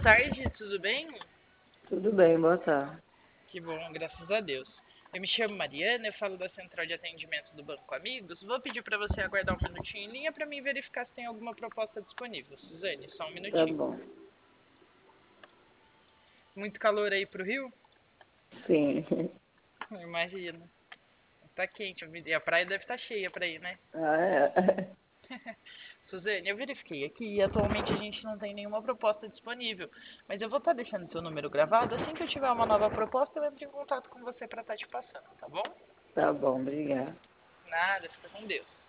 tarde, tudo bem? Tudo bem, boa tarde. Que bom, graças a Deus. Eu me chamo Mariana, eu falo da Central de Atendimento do Banco Amigos. Vou pedir para você aguardar um minutinho em linha para mim verificar se tem alguma proposta disponível. Suzane, só um Tá minutinho. bom. Muito calor aí pro Rio? Sim. Imagina. Tá quente, e a praia deve estar cheia para ir, né? Ah, é. Suzane, eu verifiquei aqui e atualmente a gente não tem nenhuma proposta disponível, mas eu vou estar deixando seu número gravado. Assim que eu tiver uma nova proposta, eu entro em contato com você para estar te passando, tá bom? Tá bom, obrigada. Nada, fica com Deus.